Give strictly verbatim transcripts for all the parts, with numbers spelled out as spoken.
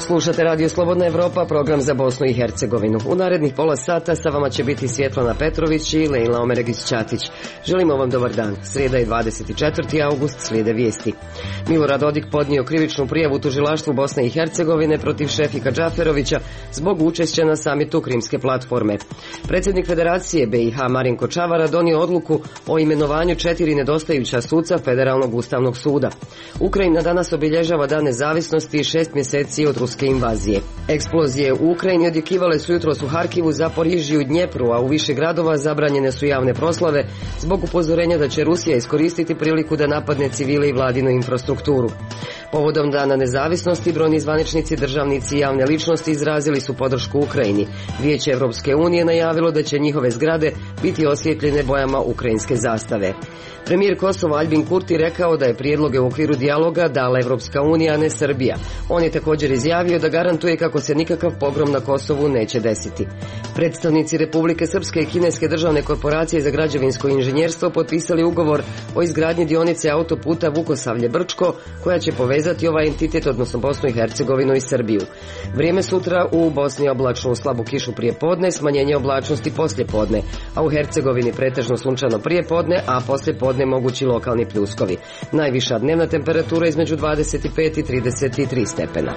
Slušate Radio Slobodna Evropa, program za Bosnu i Hercegovinu. U narednih pola sata sa vama će biti Svjetlana Petrović i Lejla Omeregić-Ćatić. Želimo vam dobar dan. Srijeda je dvadeset četvrti august, slijede vijesti. Milorad Dodik podnio krivičnu prijavu tužilaštvu Bosne i Hercegovine protiv Šefika Džaferovića zbog učešća na samitu Krimske platforme. Predsjednik Federacije B i H Marinko Čavara donio odluku o imenovanju četiri nedostajuća suca Federalnog ustavnog suda. Ukrajina danas obilježava Dan nezavisnosti i šest mjeseci od ruske invazije. Eksplozije u Ukrajini odjekivale su jutros u Harkivu, Zaporižju i Dnjepru, a u više gradova zabranjene su javne proslave zbog upozorenja da će Rusija iskoristiti priliku da napadne civile i vladinu infrastrukturu. Povodom Dana nezavisnosti brojni zvaničnici, državnici i javne ličnosti izrazili su podršku Ukrajini. Vijeće Evropske unije najavilo da će njihove zgrade biti osvjetljene bojama ukrajinske zastave. Premijer Kosova Aljbin Kurti rekao da je prijedloge u okviru dijaloga dala Evropska unija, a ne Srbija. On je također izjavio da garantuje kako se nikakav pogrom na Kosovu neće desiti. Predstavnici Republike Srpske i kineske državne korporacije za građevinsko inženjerstvo potpisali ugovor o izgradnji dionice autoputa Vukosavlje-Brčko, koja će povezati ovaj entitet, odnosno Bosnu i Hercegovinu i Srbiju. Vrijeme sutra u Bosni oblačno, slabu kišu prije podne, smanjenje oblačnosti poslije podne, a u Hercegovini pretežno sunčano prije podne, a poslije podne mogući lokalni pljuskovi. Najviša dnevna temperatura između dvadeset pet i trideset tri stepena.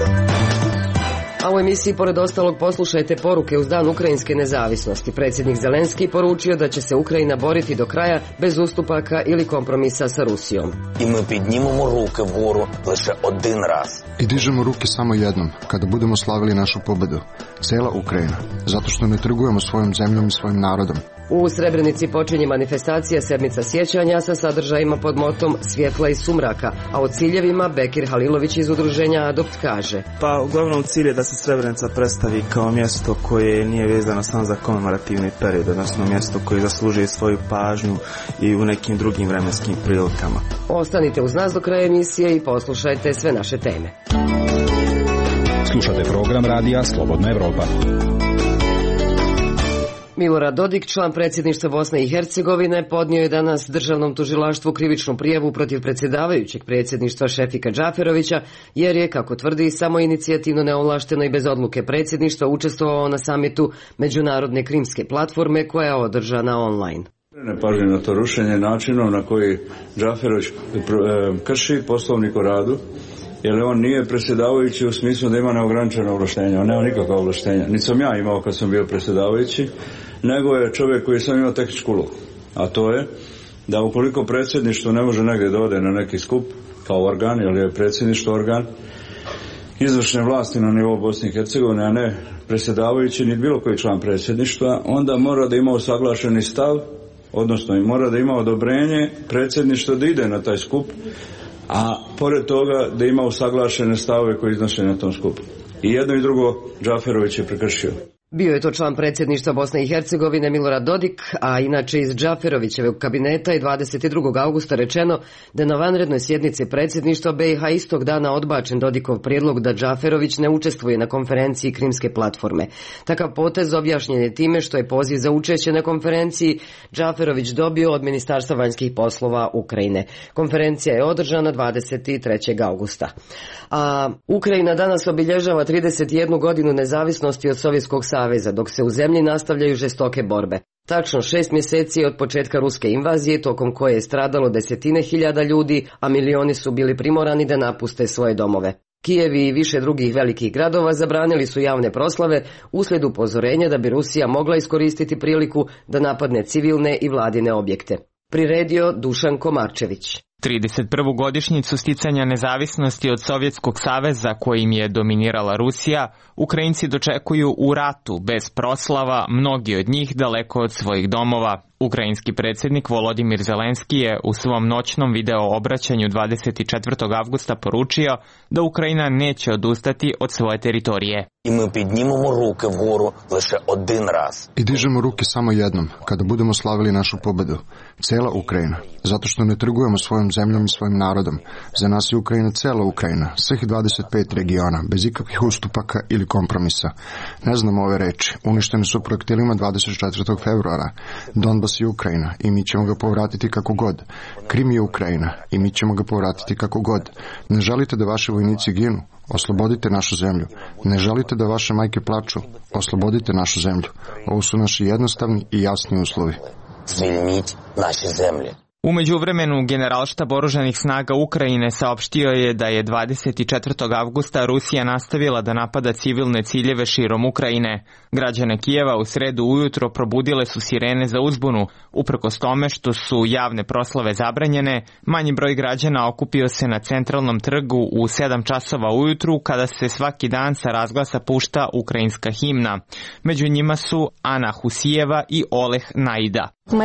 A u emisiji pored ostalog poslušajte poruke uz Dan ukrajinske nezavisnosti. Predsjednik Zelenski poručio da će se Ukrajina boriti do kraja bez ustupaka ili kompromisa sa Rusijom. I mi піднімемо руки вгору лише один раз. I dižemo ruke samo jednom, kada budemo slavili našu pobedu. Cijela Ukrajina, zato što ne trgujemo svojom zemljom i svojim narodom. U Srebrenici počinje manifestacija Sedmica sjećanja sa sadržajima pod motom Svjetla i sumraka, a o ciljevima Bekir Halilović iz udruženja Adopt kaže. Pa uglavnom cilj je da se Srebrenica predstavi kao mjesto koje nije vezano samo za komemorativni period, odnosno mjesto koje zaslužuje svoju pažnju i u nekim drugim vremenskim prilikama. Ostanite uz nas do kraja emisije i poslušajte sve naše teme. Slušate program radija Slobodna Evropa. Milorad Dodik, član predsjedništva Bosne i Hercegovine, podnio je danas državnom tužilaštvu krivičnu prijavu protiv predsjedavajućeg predsjedništva Šefika Džaferovića, jer je, kako tvrdi, samo inicijativno, neovlašteno i bez odluke predsjedništva učestvovao na samitu Međunarodne Krimske platforme koja je održana online. Ne pažnje na to rušenje načinom na koji Džaferović krši poslovnik o radu, jer on nije predsjedavajući u smislu da ima neograničeno ovlaštenje, on nema nikakva ovlaštenja. Niti sam ja imao kad sam bio predsjedavajući, nego je čovjek koji sam imao tehničku ulogu. A to je da ukoliko predsjedništvo ne može negdje da ode na neki skup kao organ, jer je predsjedništvo organ izvršne vlasti na nivou Bosne i Hercegovine, a ne predsjedavajući ni bilo koji član predsjedništva, onda mora da ima usaglašeni stav, odnosno i mora da ima odobrenje predsjedništva da ide na taj skup, a pored toga da ima usaglašene stavove koje iznose na tom skupu. I jedno i drugo Džaferović je prekršio. Bio je to član predsjedništva Bosne i Hercegovine Milorad Dodik, a inače iz Džaferovićevog kabineta je dvadeset drugog augusta rečeno da je na vanrednoj sjednici predsjedništva B i H istog dana odbačen Dodikov prijedlog da Džaferović ne učestvuje na konferenciji Krimske platforme. Takav potez objašnjen je time što je poziv za učešće na konferenciji Džaferović dobio od Ministarstva vanjskih poslova Ukrajine. Konferencija je održana dvadeset trećeg augusta. A Ukrajina danas obilježava trideset jednu godinu nezavisnosti od Sovjetskog saveza, dok se u zemlji nastavljaju žestoke borbe. Tačno šest mjeseci od početka ruske invazije, tokom koje je stradalo desetine hiljada ljudi, a milioni su bili primorani da napuste svoje domove. Kijev i više drugih velikih gradova zabranili su javne proslave uslijed upozorenja da bi Rusija mogla iskoristiti priliku da napadne civilne i vladine objekte. Priredio Dušan Komarčević. trideset prvu godišnjicu sticanja nezavisnosti od Sovjetskog saveza kojim je dominirala Rusija, Ukrajinci dočekuju u ratu, bez proslava, mnogi od njih daleko od svojih domova. Ukrajinski predsjednik Volodimir Zelenski je u svom noćnom video obraćanju dvadeset četvrtog avgusta poručio da Ukrajina neće odustati od svoje teritorije. I mi піднімемо руки вгору лише один раз. I dižemo ruke samo jednom, kada budemo slavili našu pobedu. Cijela Ukrajina, zato što ne trgujemo svojom zemljom i svojim narodom. Za nas je Ukrajina cijela Ukrajina, svih dvadeset pet regiona, bez ikakvih ustupaka ili kompromisa. Ne znamo ove reči, uništene su projektilima dvadeset četvrtog februara. Donbas je Ukrajina i mi ćemo ga povratiti kako god. Krim je Ukrajina i mi ćemo ga povratiti kako god. Ne želite da vaši vojnici ginu? Oslobodite našu zemlju. Ne želite da vaše majke plaču? Oslobodite našu zemlju. Ovo su naši jednostavni i jasni uslovi. Звільніть наші землі. U međuvremenu, Generalštab oružanih snaga Ukrajine saopštio je da je dvadeset četvrtog avgusta Rusija nastavila da napada civilne ciljeve širom Ukrajine. Građane Kijeva u sredu ujutro probudile su sirene za uzbunu. Uprkos tome što su javne proslave zabranjene, manji broj građana okupio se na centralnom trgu u sedam časova ujutru kada se svaki dan sa razglasa pušta ukrajinska himna. Među njima su Ana Husijeva i Oleh Naida.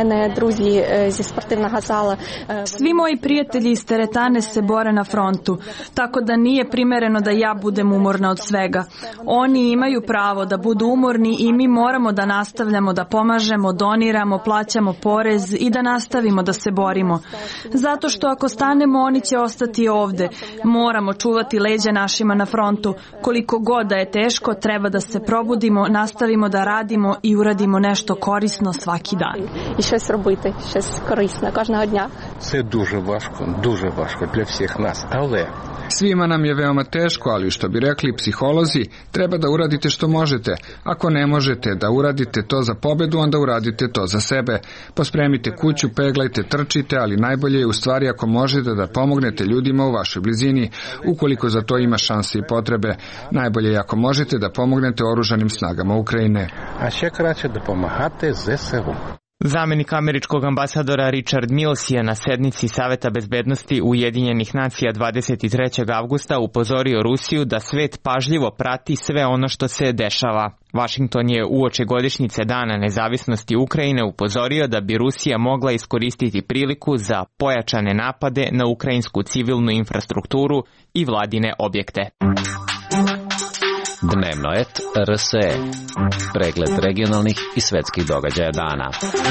Svi moji prijatelji iz teretane se bore na frontu, tako da nije primereno da ja budem umorna od svega. Oni imaju pravo da budu umorni i mi moramo da nastavljamo da pomažemo, doniramo, plaćamo porez i da nastavimo da se borimo. Zato što ako stanemo, oni će ostati ovde. Moramo čuvati leđa našima na frontu. Koliko god da je teško, treba da se probudimo, nastavimo da radimo i uradimo nešto korisno svaki dan. І щось робити, щось корисне кожного дня. Це дуже важко, дуже важко для всіх нас, але svima nam je veoma teško, ali što bi rekli psiholozi, treba da uradite što možete. Ako ne možete da uradite to za pobedu, onda uradite to za sebe. Pospremite kuću, peglajte, trčite, ali najbolje je u stvari ako možete da pomognete ljudima u vašoj blizini, ukoliko za to ima šanse i potrebe. Najbolje je ako možete da pomognete oružanim snagama Ukrajine. А ще краще допомагати ЗСУ. Zamenik američkog ambasadora Richard Mills je na sednici Saveta bezbednosti Ujedinjenih nacija dvadeset trećeg avgusta upozorio Rusiju da svet pažljivo prati sve ono što se dešava. Washington je uoči godišnjice Dana nezavisnosti Ukrajine upozorio da bi Rusija mogla iskoristiti priliku za pojačane napade na ukrajinsku civilnu infrastrukturu i vladine objekte. Dnevno et R S E. Pregled regionalnih i svetskih događaja dana.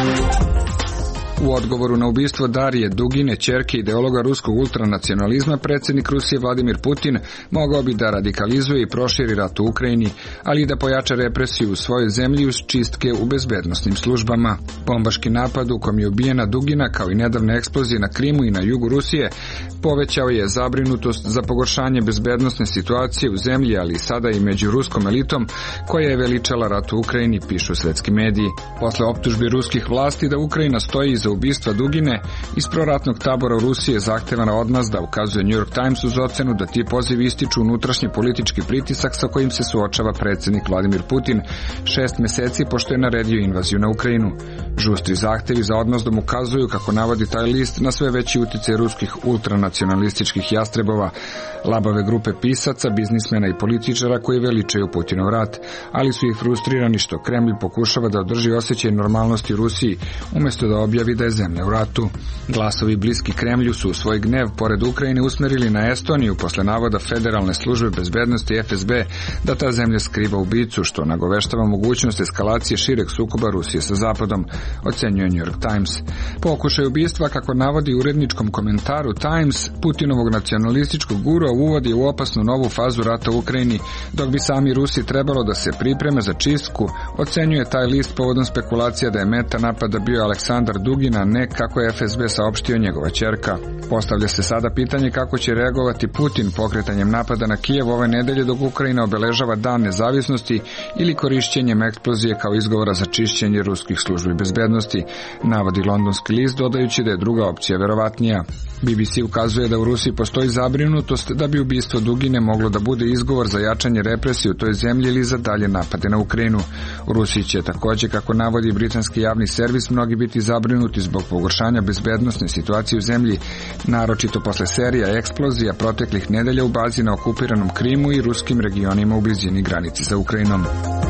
U odgovoru na ubistvo Darije Dugine, ćerke ideologa ruskog ultranacionalizma, predsjednik Rusije Vladimir Putin mogao bi da radikalizuje i proširi rat u Ukrajini, ali i da pojača represiju u svojoj zemlji uz čistke u bezbednosnim službama. Bombaški napad u kom je ubijena Dugina, kao i nedavne eksplozije na Krimu i na jugu Rusije, povećao je zabrinutost za pogoršanje bezbednosne situacije u zemlji, ali i sada i među ruskom elitom koja je veličala rat u Ukrajini, pišu svetski mediji. Posle optužbi ruskih vlasti da Ukrajina stoji za ubistva Dugine, iz proratnog tabora u Rusije zahtevana odmazda, ukazuje New York Times uz ocenu da ti pozivi ističu unutrašnji politički pritisak sa kojim se suočava predsjednik Vladimir Putin šest meseci pošto je naredio invaziju na Ukrajinu. Žustri zahtevi za odmazdom ukazuju, kako navodi taj list, na sve veći uticaj ruskih ultranacionalističkih jastrebova, labave grupe pisaca, biznismena i političara koji veličaju Putinov rat, ali su i frustrirani što Kremlj pokušava da održi osjećaj normalnosti u Rusiji, umjesto da objavi da je zemlja u ratu. Glasovi bliski Kremlju su svoj gnev pored Ukrajine usmerili na Estoniju posle navoda Federalne službe bezbednosti F S B da ta zemlja skriva ubicu, što nagoveštava mogućnost eskalacije šireg sukoba Rusije sa Zapadom, ocenjuje New York Times. Pokušaj ubistva, kako navodi u uredničkom komentaru Times, Putinovog nacionalističkog gura uvodi u opasnu novu fazu rata u Ukrajini, dok bi sami Rusi trebalo da se pripreme za čistku, ocenjuje taj list povodom spekulacija da je meta napada bio Aleksandar Dugina, ne kako je F S B saopštio njegova ćerka. Postavlja se sada pitanje kako će reagovati Putin pokretanjem napada na Kijev ove nedelje dok Ukrajina obeležava dan nezavisnosti ili korišćenjem eksplozije kao izgovora za čišćenje ruskih službi bezbednosti, navodi londonski list, dodajući da je druga opcija verovatnija. B B C ukazuje da u Rusiji postoji zabrinutost da bi ubistvo Dugine moglo da bude izgovor za jačanje represije u toj zemlji ili za dalje napade na Ukrajinu. U Rusiji će također, kako navodi britanski javni servis, mnogi biti zabrinuti zbog pogoršanja bezbednosne situacije u zemlji, naročito posle serija eksplozija proteklih nedelja u bazi na okupiranom Krimu i ruskim regionima u blizini granice sa Ukrajinom.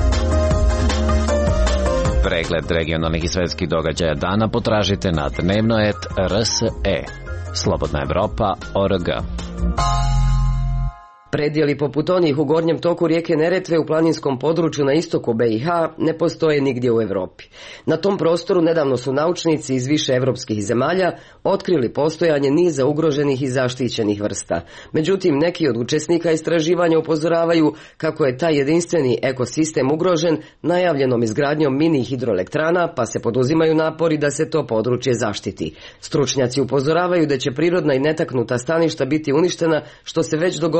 Pregled regionalnih i svetskih događaja dana potražite na dnevno et R S E. Slobodna Evropa, O R G. Predjeli poput onih u gornjem toku rijeke Neretve u planinskom području na istoku B i H ne postoje nigdje u Europi. Na tom prostoru nedavno su naučnici iz više evropskih zemalja otkrili postojanje niza ugroženih i zaštićenih vrsta. Međutim, neki od učesnika istraživanja upozoravaju kako je taj jedinstveni ekosistem ugrožen najavljenom izgradnjom mini hidroelektrana, pa se poduzimaju napori da se to područje zaštiti. Stručnjaci upozoravaju da će prirodna i netaknuta staništa biti uništena, što se već dogodilo u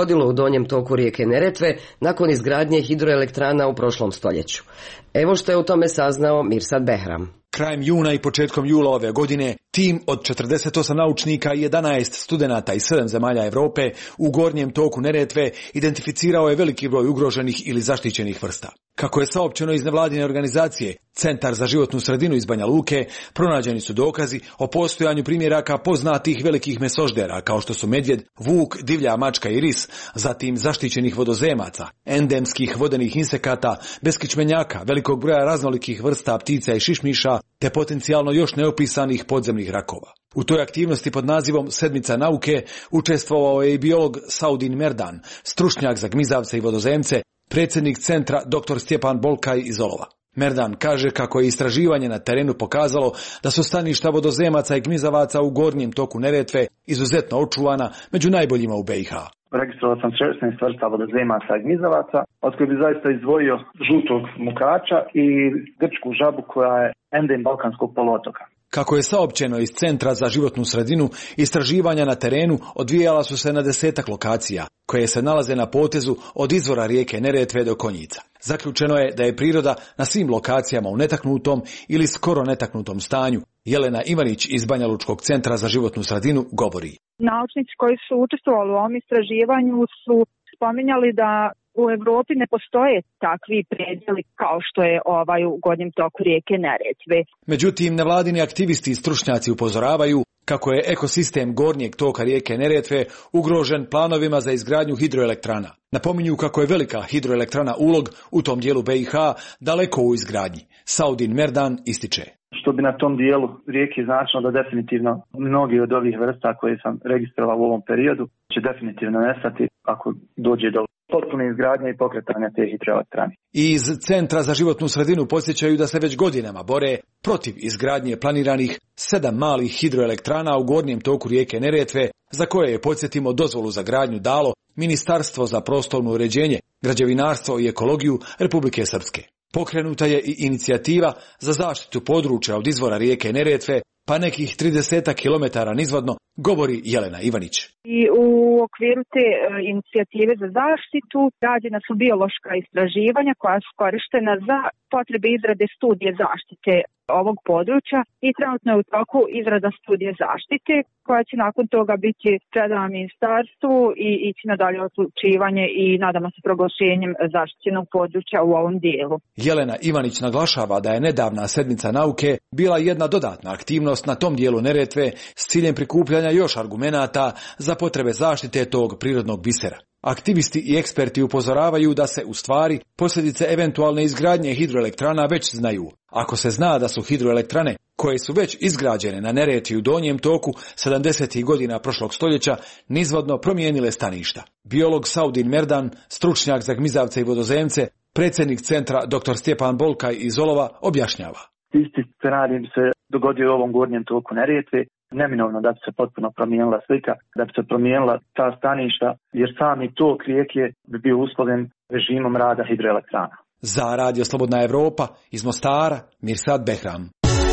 donjem toku rijeke Neretve nakon izgradnje hidroelektrana u prošlom stoljeću. Evo što je o tome saznao Mirsad Behram. Krajem juna i početkom jula ove godine tim od četrdeset osam naučnika i jedanaest studenata iz sedam zemalja Europe u gornjem toku Neretve identificirao je veliki broj ugroženih ili zaštićenih vrsta. Kako je saopćeno iz nevladine organizacije Centar za životnu sredinu iz Banja Luke, pronađeni su dokazi o postojanju primjeraka poznatih velikih mesoždera kao što su medvjed, vuk, divlja mačka i ris, zatim zaštićenih vodozemaca, endemskih vodenih insekata, beskičmenjaka, velikog broja raznolikih vrsta ptica i šišmiša, te potencijalno još neopisanih podzemnih rakova. U toj aktivnosti pod nazivom Sedmica nauke učestvovao je i biolog Saudin Merdan, stručnjak za gmizavce i vodozemce, predsjednik centra dr Stjepan Bolkaj iz Olova. Merdan kaže kako je istraživanje na terenu pokazalo da su staništa vodozemaca i gmizavaca u gornjem toku Neretve izuzetno očuvana, među najboljima u B i H. Registrovao sam šesnaest vrsta vodozemaca i gmizavaca, od kojih bi zaista izdvojio žutog mukača i grčku žabu koja je endem balkanskog poluotoka. Kako je saopćeno iz Centra za životnu sredinu, istraživanja na terenu odvijala su se na desetak lokacija, koje se nalaze na potezu od izvora rijeke Neretve do Konjica. Zaključeno je da je priroda na svim lokacijama u netaknutom ili skoro netaknutom stanju. Jelena Ivanić iz Banja Lučkog centra za životnu sredinu govori. Naučnici koji su učestvovali u ovom istraživanju su spominjali da u Europi ne postoje takvi predjeli kao što je ovaj u gornjem toku rijeke Neretve. Međutim, nevladini aktivisti i stručnjaci upozoravaju kako je ekosistem gornjeg toka rijeke Neretve ugrožen planovima za izgradnju hidroelektrana. Napominju kako je velika hidroelektrana Ulog u tom dijelu B i H daleko u izgradnji. Saudin Merdan ističe. Što bi na tom dijelu rijeke značilo da definitivno mnogi od ovih vrsta koje sam registrovao u ovom periodu će definitivno nestati ako dođe do potpune izgradnje i pokretanja te hidroelektrane. Iz Centra za životnu sredinu podsjećaju da se već godinama bore protiv izgradnje planiranih sedam malih hidroelektrana u gornjem toku rijeke Neretve, za koje je, podsjetimo, dozvolu za gradnju dalo Ministarstvo za prostorno uređenje, građevinarstvo i ekologiju Republike Srpske. Pokrenuta je i inicijativa za zaštitu područja od izvora rijeke Neretve, pa nekih trideset kilometara nizvodno, govori Jelena Ivanić. I u okviru te e, inicijative za zaštitu rađena su biološka istraživanja koja su korištena za potrebe izrade studije zaštite ovog područja i trenutno je u toku izrada studije zaštite koja će nakon toga biti predana ministarstvu i ići na dalje odlučivanje i nadamo se proglašenjem zaštićenog područja u ovom dijelu. Jelena Ivanić naglašava da je nedavna sedmica nauke bila jedna dodatna aktivnost na tom dijelu Neretve s ciljem prikupljanja još argumenata za potrebe zaštite tog prirodnog bisera. Aktivisti i eksperti upozoravaju da se u stvari posljedice eventualne izgradnje hidroelektrana već znaju. Ako se zna da su hidroelektrane koje su već izgrađene na Neretvi u donjem toku sedamdesetih godina prošlog stoljeća nizvodno promijenile staništa. Biolog Saudin Merdan, stručnjak za gmizavce i vodozemce, predsjednik centra dr Stjepan Bolkaj iz Olova objašnjava. Isti scenarij bi se dogodio u ovom gornjem toku Neretve. Neminovno da bi se potpuno promijenila slika, da bi se promijenila ta staništa, jer sami tok rijeke bi bio uslovljen režimom rada hidroelektrana. Za Radio Slobodna Evropa iz Mostara, Mirsad Behram.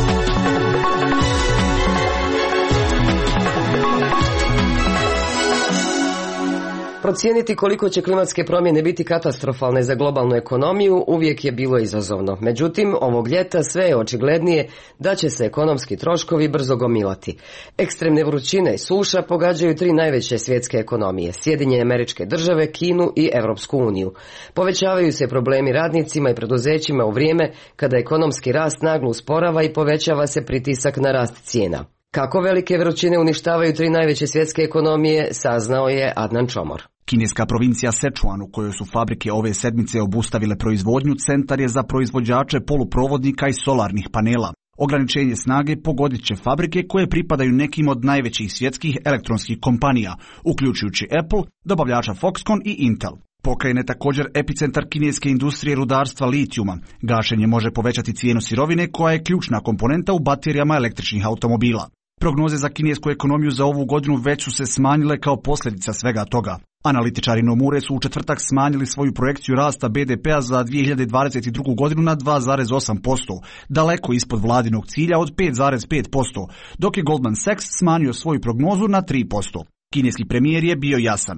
Procijeniti koliko će klimatske promjene biti katastrofalne za globalnu ekonomiju uvijek je bilo izazovno. Međutim, ovog ljeta sve je očiglednije da će se ekonomski troškovi brzo gomilati. Ekstremne vrućine i suša pogađaju tri najveće svjetske ekonomije, Sjedinjene Američke Države, Kinu i Europsku uniju. Povećavaju se problemi radnicima i preduzećima u vrijeme kada ekonomski rast naglo usporava i povećava se pritisak na rast cijena. Kako velike vrućine uništavaju tri najveće svjetske ekonomije, saznao je Adnan Čomor. Kineska provincija Sečuan, u kojoj su fabrike ove sedmice obustavile proizvodnju, centar je za proizvođače poluprovodnika i solarnih panela. Ograničenje snage pogodit će fabrike koje pripadaju nekim od najvećih svjetskih elektronskih kompanija, uključujući Apple, dobavljača Foxconn i Intel. Pokrajin je također epicentar kineske industrije rudarstva litijuma. Gašenje može povećati cijenu sirovine koja je ključna komponenta u baterijama električnih automobila. Prognoze za kinesku ekonomiju za ovu godinu već su se smanjile kao posljedica svega toga. Analitičari Nomure su u četvrtak smanjili svoju projekciju rasta be de pea za dvije hiljade dvadeset drugu. godinu na dva zarez osam posto, daleko ispod vladinog cilja od pet zarez pet posto, dok je Goldman Sachs smanjio svoju prognozu na tri posto. Kineski premijer je bio jasan.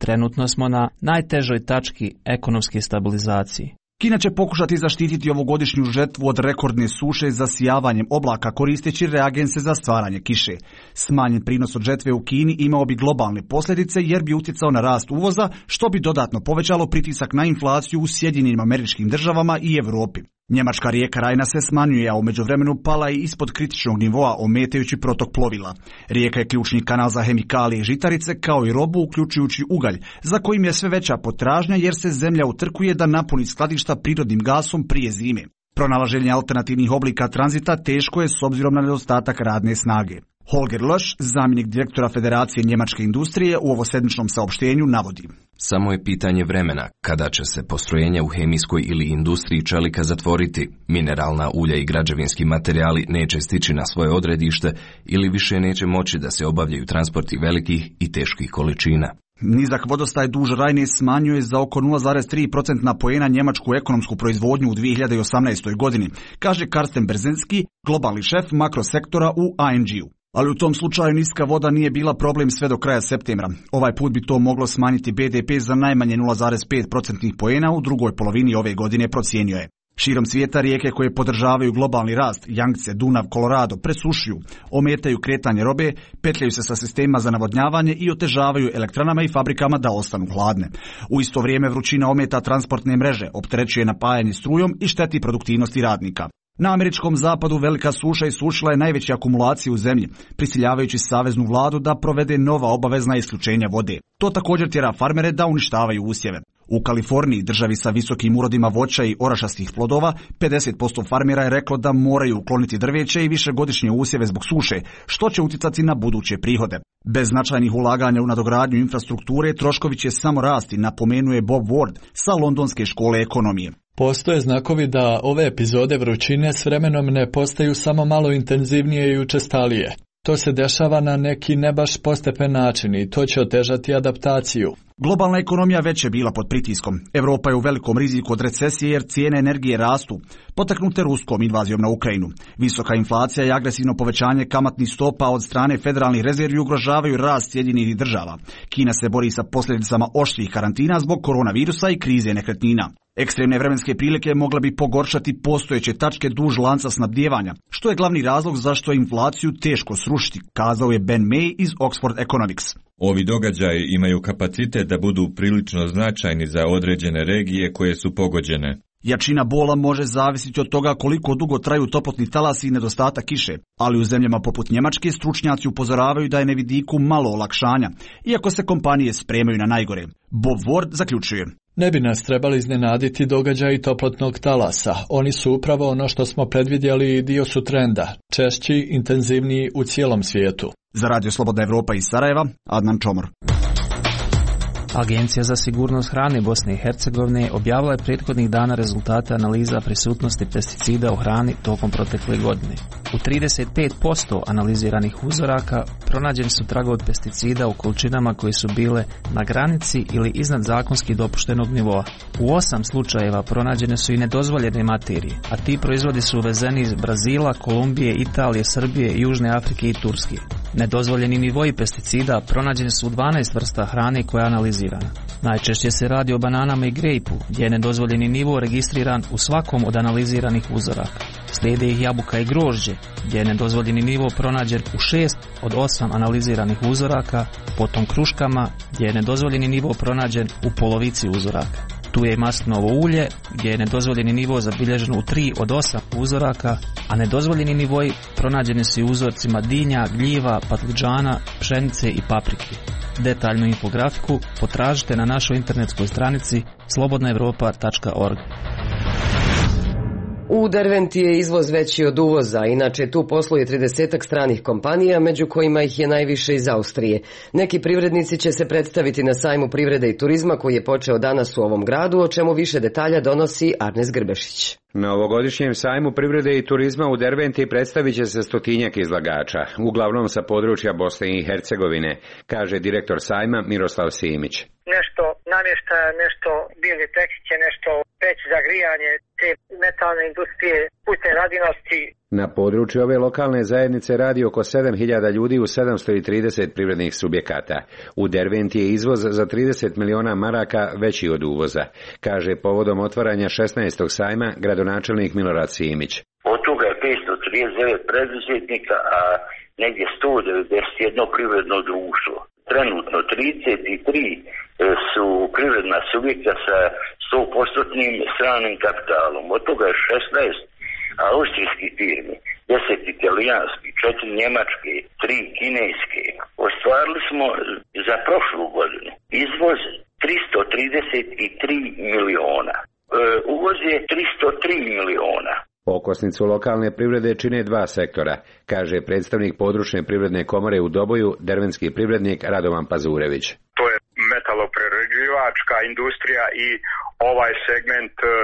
Trenutno smo na najtežoj tački ekonomske stabilizacije. Kina će pokušati zaštititi ovogodišnju žetvu od rekordne suše zasijavanjem oblaka koristeći reagense za stvaranje kiše. Smanjen prinos od žetve u Kini imao bi globalne posljedice jer bi utjecao na rast uvoza, što bi dodatno povećalo pritisak na inflaciju u Sjedinjenim Američkim Državama i Europi. Njemačka rijeka Rajna se smanjuje, a u međuvremenu pala je ispod kritičnog nivoa, ometajući protok plovila. Rijeka je ključni kanal za hemikalije i žitarice, kao i robu, uključujući ugalj, za kojim je sve veća potražnja jer se zemlja utrkuje da napuni skladišta prirodnim gasom prije zime. Pronalaženje alternativnih oblika tranzita teško je s obzirom na nedostatak radne snage. Holger Lösch, zamjenik direktora Federacije njemačke industrije, u ovosedmičnom saopštenju navodi: Samo je pitanje vremena kada će se postrojenja u hemijskoj ili industriji čelika zatvoriti, mineralna ulja i građevinski materijali neće stići na svoje odredište ili više neće moći da se obavljaju transporti velikih i teških količina. Nizak vodostaj duž Rajne smanjuje za oko nula zarez tri procentna poena njemačku ekonomsku proizvodnju u dvije hiljade osamnaestoj. godini, kaže Karsten Brzezinski, globalni šef makrosektora u A N G-u. Ali u tom slučaju niska voda nije bila problem sve do kraja septembra. Ovaj put bi to moglo smanjiti B D P za najmanje nula zarez pet procentnih poena u drugoj polovini ove godine, procijenio je. Širom svijeta rijeke koje podržavaju globalni rast, Yangtze, Dunav, Colorado, presušuju, ometaju kretanje robe, petljaju se sa sistema za navodnjavanje i otežavaju elektranama i fabrikama da ostanu hladne. U isto vrijeme vrućina ometa transportne mreže, opterećuje napajanje strujom i šteti produktivnosti radnika. Na američkom zapadu velika suša isušila je najveće akumulacije u zemlji, prisiljavajući saveznu vladu da provede nova obavezna isključenja vode. To također tjera farmere da uništavaju usjeve. U Kaliforniji, državi sa visokim urodima voća i orašastih plodova, pedeset posto farmera je reklo da moraju ukloniti drveće i višegodišnje usjeve zbog suše, što će utjecati na buduće prihode. Bez značajnih ulaganja u nadogradnju infrastrukture, troškovi će samo rasti, napomenuje Bob Ward sa Londonske škole ekonomije. Postoje znakovi da ove epizode vrućine s vremenom ne postaju samo malo intenzivnije i učestalije. To se dešava na neki ne baš postepen način i to će otežati adaptaciju. Globalna ekonomija već je bila pod pritiskom. Europa je u velikom riziku od recesije jer cijene energije rastu, potaknute ruskom invazijom na Ukrajinu. Visoka inflacija i agresivno povećanje kamatnih stopa od strane federalnih rezervi ugrožavaju rast Sjedinjenih Država. Kina se bori sa posljedicama oštrih karantina zbog koronavirusa i krize nekretnina. Ekstremne vremenske prilike mogla bi pogoršati postojeće tačke duž lanca snabdijevanja, što je glavni razlog zašto je inflaciju teško srušiti, kazao je Ben May iz Oxford Economics. Ovi događaji imaju kapacitet da budu prilično značajni za određene regije koje su pogođene. Jačina bola može zavisiti od toga koliko dugo traju toplotni talasi i nedostatak kiše, ali u zemljama poput Njemačke stručnjaci upozoravaju da je na vidiku malo olakšanja, iako se kompanije spremaju na najgore. Bob Ward zaključuje: Ne bi nas trebali iznenaditi događaji toplotnog talasa. Oni su upravo ono što smo predvidjeli i dio su trenda, češći, intenzivniji u cijelom svijetu. Za Radio Slobodna Evropa iz Sarajeva, Adnan Čomor. Agencija za sigurnost hrane Bosne i Hercegovine objavila je prethodnih dana rezultate analiza prisutnosti pesticida u hrani tokom protekle godine. U trideset pet posto analiziranih uzoraka pronađeni su tragovi pesticida u količinama koje su bile na granici ili iznad zakonski dopuštenog nivoa. U osam slučajeva pronađene su i nedozvoljene materije, a ti proizvodi su uvezeni iz Brazila, Kolumbije, Italije, Srbije, Južne Afrike i Turske. Nedozvoljeni nivoji pesticida pronađeni su u dvanaest vrsta hrane koja je analizirana. Najčešće se radi o bananama i grejpu, gdje je nedozvoljeni nivo registriran u svakom od analiziranih uzoraka. Slijede ih jabuka i grožđe, gdje je nedozvoljeni nivo pronađen u šest od osam analiziranih uzoraka, potom kruškama, gdje je nedozvoljeni nivo pronađen u polovici uzoraka. Tu je i maslinovo ulje, gdje je nedozvoljeni nivo zabilježen u tri od osam uzoraka, a nedozvoljeni nivoji pronađeni su i uzorcima dinja, gljiva, patlıđana, pšenice i paprike. Detaljnu infografiku potražite na našoj internetskoj stranici slobodna evropa tačka org. U Derventi je izvoz veći od uvoza, inače tu posluje tridesetak stranih kompanija, među kojima ih je najviše iz Austrije. Neki privrednici će se predstaviti na sajmu privrede i turizma koji je počeo danas u ovom gradu, o čemu više detalja donosi Arnes Grbešić. Na ovogodišnjem sajmu privrede i turizma u Derventi predstavit će se stotinjak izlagača, uglavnom sa područja Bosne i Hercegovine, kaže direktor sajma Miroslav Simić. Nešto namještaja, nešto biljne tehnike, nešto peći za grijanje, te metalne industrije, kućne radinosti. Na području ove lokalne zajednice radi oko sedam hiljada ljudi u sedamsto trideset privrednih subjekata. U Derventi je izvoz za trideset miliona maraka veći od uvoza, kaže povodom otvaranja šesnaestog sajma gradonačelnik Milorad Simić. Od toga je petsto trideset devet preduzetnika, a negdje sto devedeset jedno privredno društvo. Trenutno trideset tri su privredna subjekta sa sto posto stranim kapitalom. Od toga je šesnaest austrijskih firmi, deset italijanskih, četiri njemačke, tri kineske. Ostvarili smo za prošlu godinu izvoz tristo trideset tri miliona. E, uvoz je tristo tri miliona. Okosnicu lokalne privrede čine dva sektora, kaže predstavnik područne privredne komore u Doboju, dervenski privrednik Radovan Pazurević. To je metaloprerađivačka industrija i ovaj segment uh,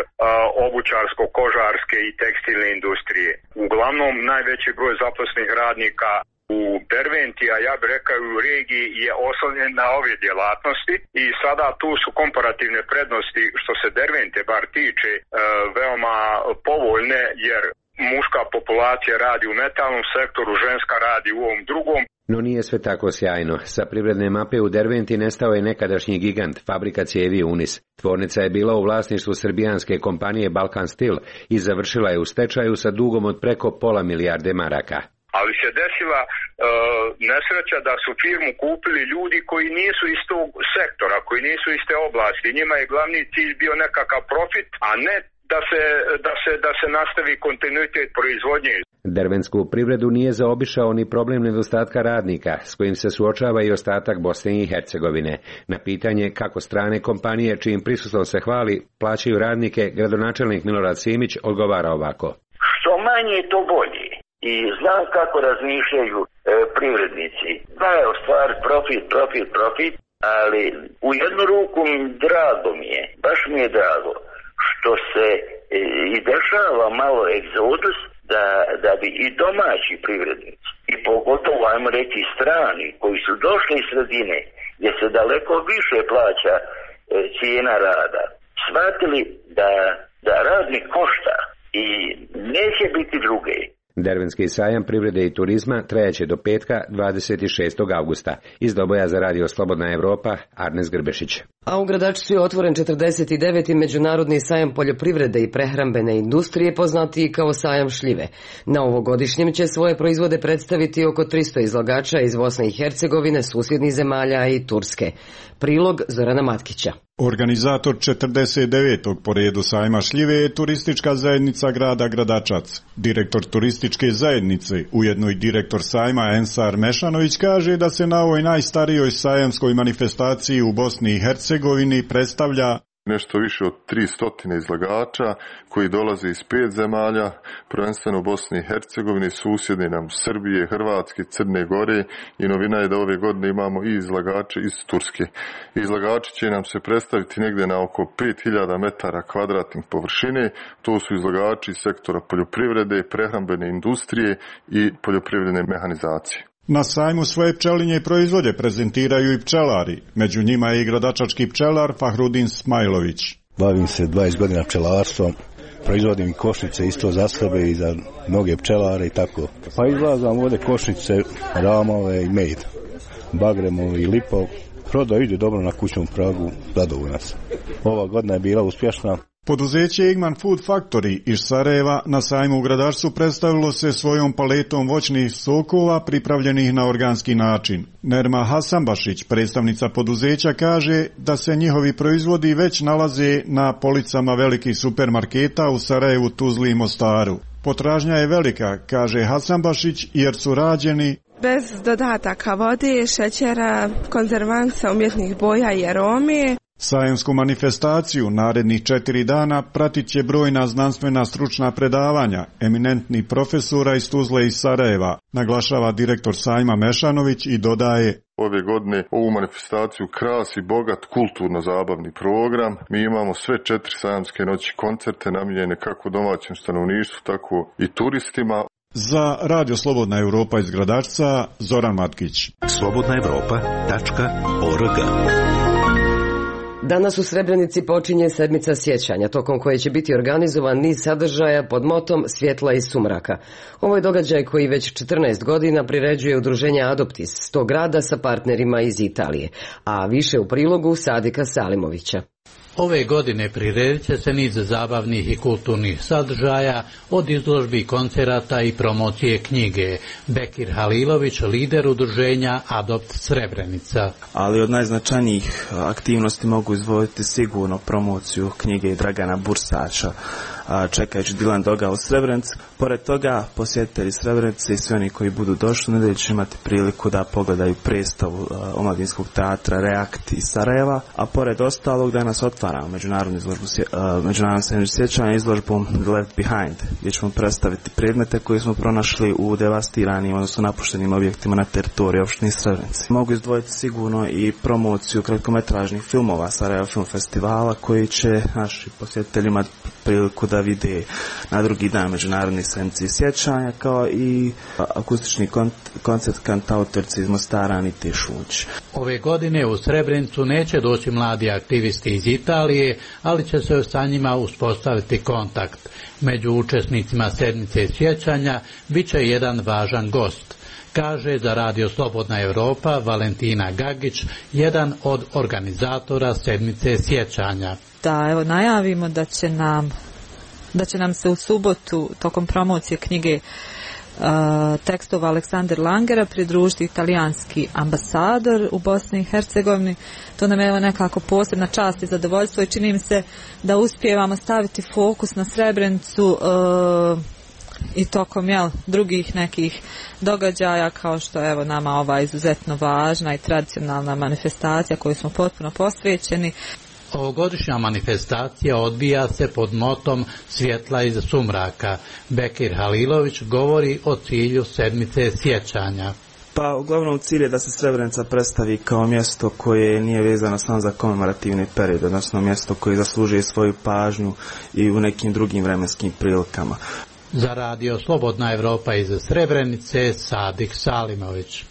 obućarsko-kožarske i tekstilne industrije. Uglavnom najveći broj zaposlenih radnika u Derventi, a ja bih rekao u regiji, je oslonjen na ove djelatnosti i sada tu su komparativne prednosti što se Dervente bar tiče uh, veoma povoljne, jer muška populacija radi u metalnom sektoru, ženska radi u ovom drugom. No nije sve tako sjajno. Sa privredne mape u Derventi nestao je nekadašnji gigant, fabrika cijevi Unis. Tvornica je bila u vlasništvu srbijanske kompanije Balkan Steel i završila je u stečaju sa dugom od preko pola milijarde maraka. Ali se desila uh, nesreća da su firmu kupili ljudi koji nisu iz tog sektora, koji nisu iz te oblasti. Njima je glavni cilj bio nekakav profit, a ne da se, da se, da se nastavi kontinuitet proizvodnje. Dervensku privredu nije zaobišao ni problem nedostatka radnika, s kojim se suočava i ostatak Bosne i Hercegovine. Na pitanje kako strane kompanije, čijim prisustvom se hvali, plaćaju radnike, gradonačelnik Milorad Simić odgovara ovako. Što manje to bolje. I znam kako razmišljaju e, privrednici. Da je ostvar profit, profit, profit, ali u jednu ruku drago mi je, baš mi je drago, što se e, i dešava malo egzodus, da, da bi i domaći privrednici, i pogotovo, ajmo reći, strani, koji su došli iz sredine, gdje se daleko više plaća e, cijena rada, shvatili da, da radnik košta i neće biti druge. Dervenski sajam privrede i turizma trajaće do petka dvadeset šestog augusta. Iz Doboja za radio Slobodna Evropa, Arnes Grbešić. A u Gradačcu je otvoren četrdeset deveti Međunarodni sajam poljoprivrede i prehrambene industrije, poznatiji kao sajam šljive. Na ovogodišnjem će svoje proizvode predstaviti oko tristo izlagača iz Bosne i Hercegovine, susjednih zemalja i Turske. Prilog Zorana Matkića. Organizator četrdeset devetog po redu sajma šljive je turistička zajednica grada Gradačac. Direktor turističke zajednice, ujedno i direktor sajma Ensar Mešanović, kaže da se na ovoj najstarijoj sajamskoj manifestaciji u Bosni i Hercegovini predstavlja nešto više od tristo izlagača koji dolaze iz pet zemalja, prvenstveno u Bosni i Hercegovini, susjedne nam Srbije, Hrvatske, Crne Gore, i novina je da ove godine imamo i izlagače iz Turske. Izlagači će nam se predstaviti negdje na oko pet hiljada metara kvadratnih površine. To su izlagači iz sektora poljoprivrede, prehrambene industrije i poljoprivredne mehanizacije. Na sajmu svoje pčelinje proizvode prezentiraju i pčelari. Među njima je i gradačački pčelar Fahrudin Smajlović. Bavim se dvadeset godina pčelarstvom, proizvodim i košnice isto za sebe i za mnoge pčelare i tako. Pa izlazam ovdje košnice, ramove i med, bagremovi i lipov. Prodao ide dobro na kućnom pragu, zadovoljna sam. Ova godina je bila uspješna. Poduzeće Igman Food Factory iz Sarajeva na sajmu u Gradačcu predstavilo se svojom paletom voćnih sokova pripravljenih na organski način. Nerma Hasanbašić, predstavnica poduzeća, kaže da se njihovi proizvodi već nalaze na policama velikih supermarketa u Sarajevu, Tuzli i Mostaru. Potražnja je velika, kaže Hasanbašić, jer su rađeni bez dodataka vode, šećera, konzervansa, umjetnih boja i arome. Sajamsku manifestaciju narednih četiri dana pratit će brojna znanstvena stručna predavanja eminentnih profesora iz Tuzle i Sarajeva, naglašava direktor sajma Mešanović i dodaje: Ove godine ovu manifestaciju krasi bogat kulturno-zabavni program. Mi imamo sve četiri sajamske noći koncerte namijenjene kako domaćem stanovništvu, tako i turistima. Za Radio Slobodna Evropa iz Gradačca, Zoran Matkić. slobodna evropa tačka org Danas u Srebrenici počinje sedmica sjećanja, tokom koje će biti organizovan niz sadržaja pod motom Svjetla iz sumraka. Ovo je događaj koji već četrnaest godina priređuje udruženje Adoptis s tog grada sa partnerima iz Italije, a više u prilogu Sadika Salimovića. Ove godine priredit će se niz zabavnih i kulturnih sadržaja, od izložbi, koncerata i promocije knjige. Bekir Halilović, lider udruženja Adopt Srebrenica. Ali od najznačajnijih aktivnosti mogu izdvojiti sigurno promociju knjige Dragana Bursača, Čekajući Dilan Doga u Srebrenici. Pored toga, posjetitelji Srebrenice i svi oni koji budu došli u nedjelju će imati priliku da pogledaju predstavu omladinskog teatra Reakt iz Sarajeva, a pored ostalog danas otvaramo međunarodnu izložbu, međunarodnu sedmicu sjećanja izložbom The Left Behind, gdje ćemo predstaviti predmete koje smo pronašli u devastiranim, odnosno napuštenim objektima na teritoriji opštine Srebrenice. Mogu izdvojiti sigurno i promociju kratkometražnih filmova Sarajevo Film Festivala, koji će naši posjetitelji imati priliku da vide na drugi dan međunarodnih sedmici sjećanja, kao i akustični koncert kantautorice iz Mostara Anite Šunć. Ove godine u Srebrenicu neće doći mladi aktivisti iz Italije, ali će se sa njima uspostaviti kontakt. Među učesnicima sedmice sjećanja bit će jedan važan gost, kaže za Radio Slobodna Evropa Valentina Gagić, jedan od organizatora sedmice sjećanja. Da, evo najavimo da će nam da će nam se u subotu tokom promocije knjige uh, tekstova Aleksandar Langera pridružiti italijanski ambasador u Bosni i Hercegovini. To nam je evo nekako posebna čast i zadovoljstvo i čini mi se da uspijevamo staviti fokus na Srebrenicu uh, i tokom jel, drugih nekih događaja, kao što je evo nama ova izuzetno važna i tradicionalna manifestacija koju smo potpuno posvećeni. Ovogodišnja manifestacija odvija se pod motom Svjetla iz sumraka. Bekir Halilović govori o cilju sedmice sjećanja. Pa uglavnom cilj je da se Srebrenica predstavi kao mjesto koje nije vezano samo za komemorativni period, odnosno mjesto koje zaslužuje svoju pažnju i u nekim drugim vremenskim prilikama. Za Radio Slobodna Evropa iz Srebrenice, Sadik Salimović.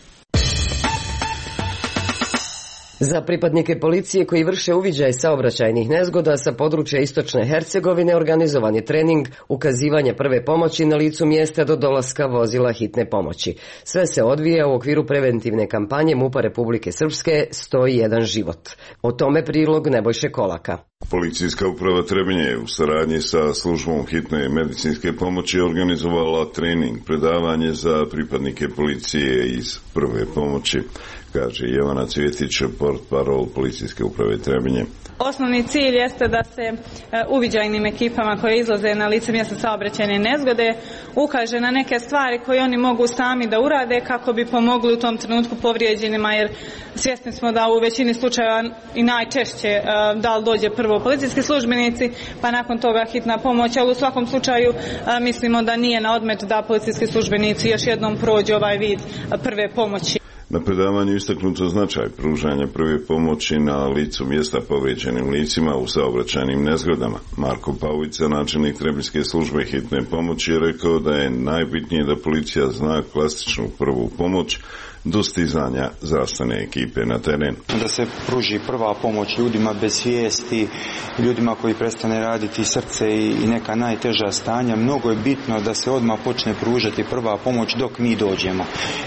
Za pripadnike policije koji vrše uviđaj saobraćajnih nezgoda sa područja istočne Hercegovine organizovan je trening ukazivanja prve pomoći na licu mjesta do dolaska vozila hitne pomoći. Sve se odvija u okviru preventivne kampanje MUP-a Republike Srpske sto jedan život. O tome prilog Nebojše Kolaka. Policijska uprava Trebinje je u saradnji sa službom hitne medicinske pomoći organizovala trening, predavanje za pripadnike policije iz prve pomoći, kaže Jovana Cvjetić, portparol policijske uprave Trebinje. Osnovni cilj jeste da se uviđajnim ekipama koje izlaze na lice mjesta saobraćajne nezgode ukaže na neke stvari koje oni mogu sami da urade kako bi pomogli u tom trenutku povrijeđenima, jer svjesni smo da u većini slučajeva i najčešće da li dođe prvo policijski službenici pa nakon toga hitna pomoć, ali u svakom slučaju mislimo da nije na odmet da policijski službenici još jednom prođu ovaj vid prve pomoći. Na predavanju istaknuto značaj pružanja prve pomoći na licu mjesta povrijeđenim licima u saobraćajnim nezgodama. Marko Pauvica, načelnik Trebinjske službe hitne pomoći, je rekao da je najbitnije da policija zna klasičnu prvu pomoć do stizanja zdravstvene ekipe na teren. Da se pruži prva pomoć ljudima bez svijesti, ljudima koji prestane raditi srce i neka najteža stanja. Mnogo je bitno da se odmah počne pružati prva pomoć dok mi dođemo.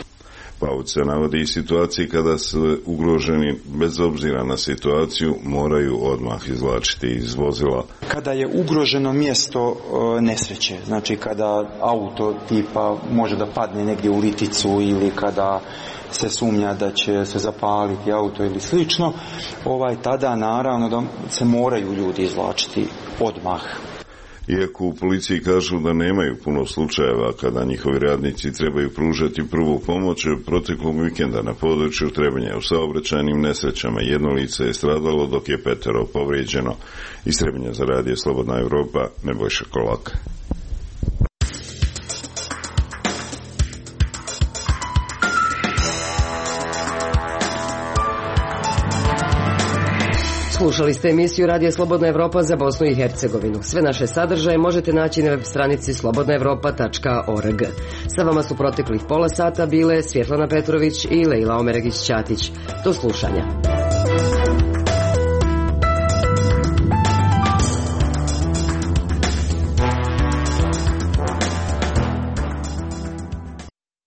Pauvica navodi i situacije kada su ugroženi, bez obzira na situaciju, moraju odmah izvlačiti iz vozila. Kada je ugroženo mjesto e, nesreće, znači kada auto tipa može da padne negdje u liticu ili kada se sumnja da će se zapaliti auto ili slično, ovaj tada naravno da se moraju ljudi izvlačiti odmah. Iako u policiji kažu da nemaju puno slučajeva kada njihovi radnici trebaju pružati prvu pomoć, proteklog vikenda na području Trebinja u saobraćajnim nesrećama jedno lice je stradalo dok je petero povrijeđeno. Iz Trebinja za Radio Slobodna Evropa, Nebojša Kolaka. Slušali ste emisiju Radio Slobodna Evropa za Bosnu i Hercegovinu. Sve naše sadržaje možete naći na web stranici slobodna evropa tačka org. Sa vama su proteklih pola sata bile Svjetlana Petrović i Lejla Omeregić-Ćatić. Do slušanja.